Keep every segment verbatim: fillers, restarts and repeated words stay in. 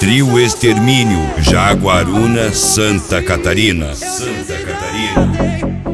Trio Extermínio, Jaguaruna, Santa Catarina. Santa Catarina.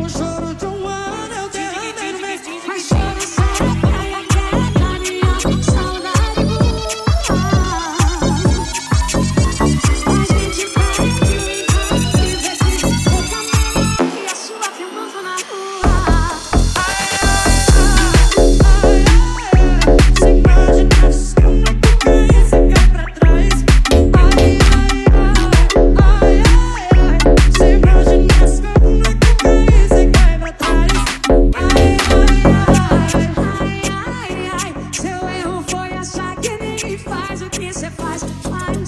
Faz o que cê faz, faz.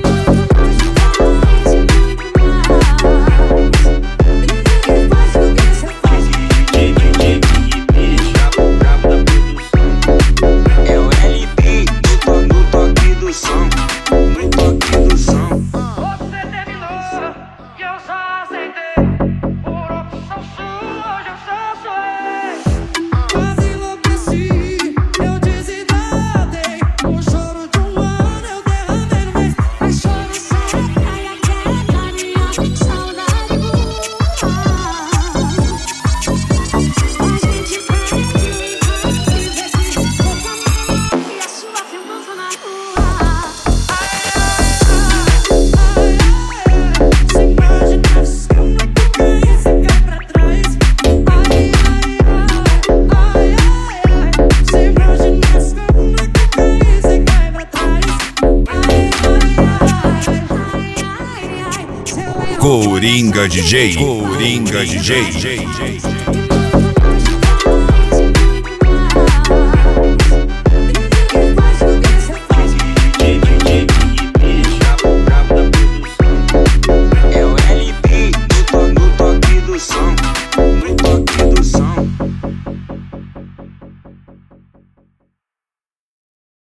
É o L P no toque do som, no toque do som. Você terminou e eu só aceitei. Por opção sua, hoje eu só sou. Quase enlouqueci, eu desidratei. O choro de um ano eu derramei no mês. Mas choro só na praia, que é da minha saudade boa. A gente vai e vê se pouca mão e a sua filmando na rua. Sem imaginar se eu não caí, cê cai pra trás. Ai, ai, ai, ai, ai. Sem imaginar se eu não caí, cê cai pra trás. Ai, ai, ai, ai, ai. Seu erro Coringa D J. Coringa D J.